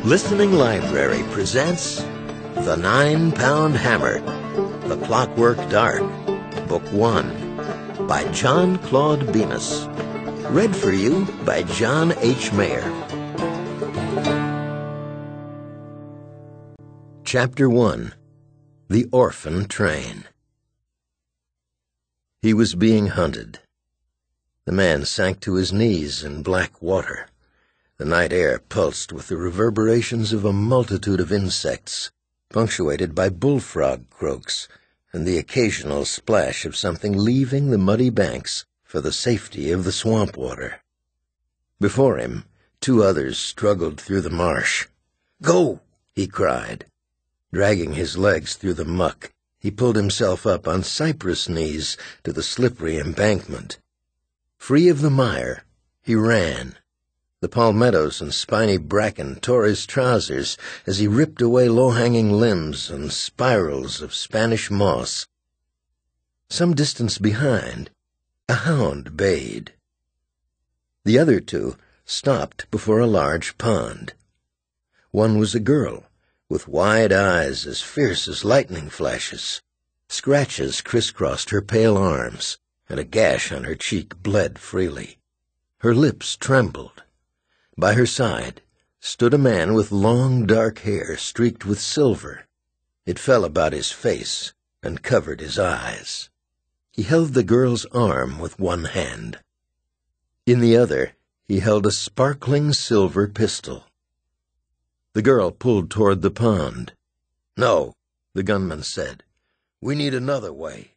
Listening Library presents The 9-Pound Hammer, The Clockwork Dark, Book 1, by John Claude Bemis. Read for you by John H. Mayer. Chapter 1, The Orphan Train. He was being hunted. The man sank to his knees in black water. The night air pulsed with the reverberations of a multitude of insects, punctuated by bullfrog croaks and the occasional splash of something leaving the muddy banks for the safety of the swamp water. Before him, two others struggled through the marsh. "Go!" he cried. Dragging his legs through the muck, he pulled himself up on cypress knees to the slippery embankment. Free of the mire, he ran. The palmettos and spiny bracken tore his trousers as he ripped away low-hanging limbs and spirals of Spanish moss. Some distance behind, a hound bayed. The other two stopped before a large pond. One was a girl, with wide eyes as fierce as lightning flashes. Scratches crisscrossed her pale arms, and a gash on her cheek bled freely. Her lips trembled. By her side stood a man with long dark hair streaked with silver. It fell about his face and covered his eyes. He held the girl's arm with one hand. In the other, he held a sparkling silver pistol. The girl pulled toward the pond. "No," the gunman said. "We need another way."